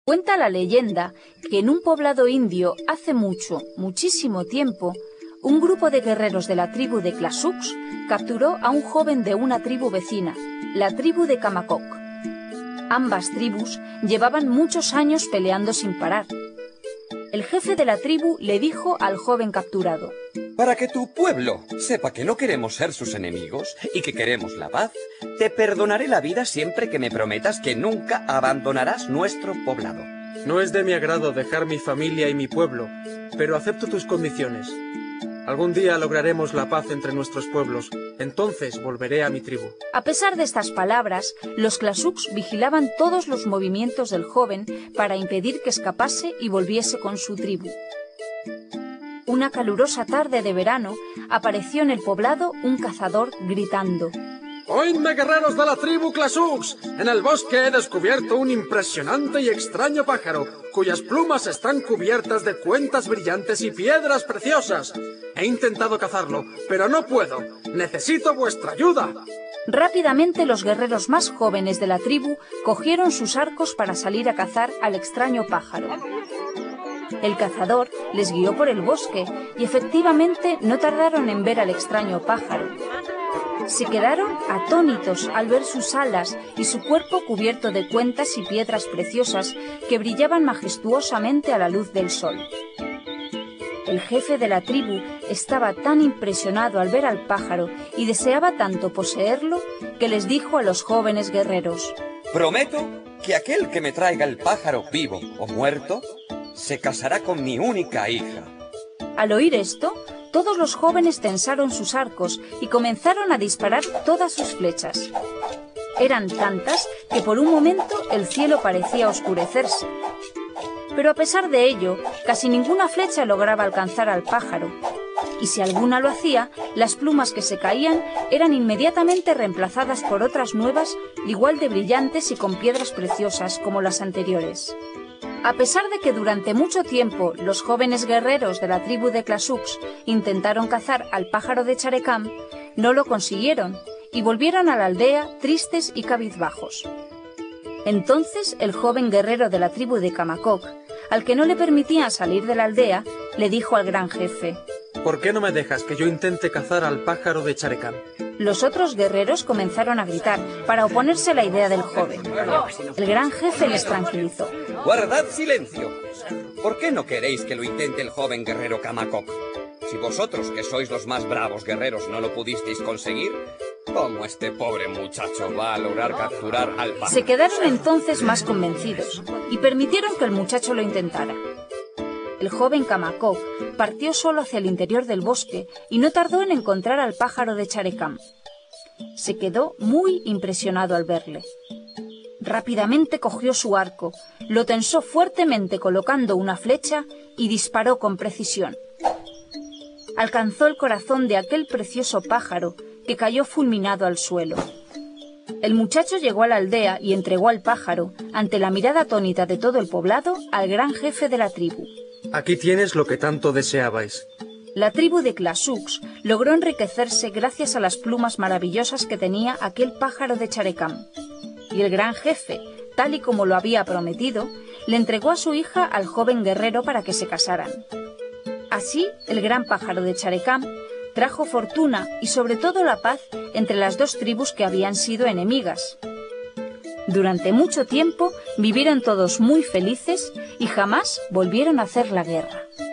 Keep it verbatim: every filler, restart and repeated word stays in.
Cuenta la leyenda que en un poblado indio hace mucho, muchísimo tiempo, un grupo de guerreros de la tribu de Clasucs capturó a un joven de una tribu vecina, la tribu de Kamakok. Ambas tribus llevaban muchos años peleando sin parar. El jefe de la tribu le dijo al joven capturado: para que tu pueblo sepa que no queremos ser sus enemigos y que queremos la paz, te perdonaré la vida siempre que me prometas que nunca abandonarás nuestro poblado. No es de mi agrado dejar mi familia y mi pueblo, pero acepto tus condiciones. Algún día lograremos la paz entre nuestros pueblos, entonces volveré a mi tribu. A pesar de estas palabras, los Clasucs vigilaban todos los movimientos del joven para impedir que escapase y volviese con su tribu. Una calurosa tarde de verano, apareció en el poblado un cazador gritando: ¡Oídme, guerreros de la tribu Clasucs! En el bosque he descubierto un impresionante y extraño pájaro, cuyas plumas están cubiertas de cuentas brillantes y piedras preciosas. He intentado cazarlo, pero no puedo. ¡Necesito vuestra ayuda! Rápidamente los guerreros más jóvenes de la tribu cogieron sus arcos para salir a cazar al extraño pájaro. El cazador les guió por el bosque y efectivamente no tardaron en ver al extraño pájaro. Se quedaron atónitos al ver sus alas y su cuerpo cubierto de cuentas y piedras preciosas que brillaban majestuosamente a la luz del sol. El jefe de la tribu estaba tan impresionado al ver al pájaro y deseaba tanto poseerlo que les dijo a los jóvenes guerreros: prometo que aquel que me traiga el pájaro vivo o muerto se casará con mi única hija. Al oír esto, todos los jóvenes tensaron sus arcos y comenzaron a disparar todas sus flechas. Eran tantas que por un momento el cielo parecía oscurecerse. Pero a pesar de ello, casi ninguna flecha lograba alcanzar al pájaro. Y si alguna lo hacía, las plumas que se caían eran inmediatamente reemplazadas por otras nuevas, igual de brillantes y con piedras preciosas como las anteriores. A pesar de que durante mucho tiempo los jóvenes guerreros de la tribu de Clasucs intentaron cazar al pájaro de Charecam, no lo consiguieron y volvieron a la aldea tristes y cabizbajos. Entonces el joven guerrero de la tribu de Kamakok, al que no le permitían salir de la aldea, le dijo al gran jefe: ¿por qué no me dejas que yo intente cazar al pájaro de Charecam? Los otros guerreros comenzaron a gritar para oponerse a la idea del joven. El gran jefe les tranquilizó: ¡guardad silencio! ¿Por qué no queréis que lo intente el joven guerrero Kamakok? Si vosotros, que sois los más bravos guerreros, no lo pudisteis conseguir, ¿cómo este pobre muchacho va a lograr capturar al pájaro? Se quedaron entonces más convencidos y permitieron que el muchacho lo intentara. El joven Kamakok partió solo hacia el interior del bosque y no tardó en encontrar al pájaro de Charecam. Se quedó muy impresionado al verle. Rápidamente cogió su arco, lo tensó fuertemente colocando una flecha y disparó con precisión. Alcanzó el corazón de aquel precioso pájaro, que cayó fulminado al suelo. El muchacho llegó a la aldea y entregó al pájaro, ante la mirada atónita de todo el poblado, al gran jefe de la tribu. Aquí tienes lo que tanto deseabais. La tribu de Clasucs logró enriquecerse gracias a las plumas maravillosas que tenía aquel pájaro de Charecam. Y el gran jefe, tal y como lo había prometido, le entregó a su hija al joven guerrero para que se casaran. Así, el gran pájaro de Charecam trajo fortuna y sobre todo la paz entre las dos tribus que habían sido enemigas. Durante mucho tiempo vivieron todos muy felices y jamás volvieron a hacer la guerra.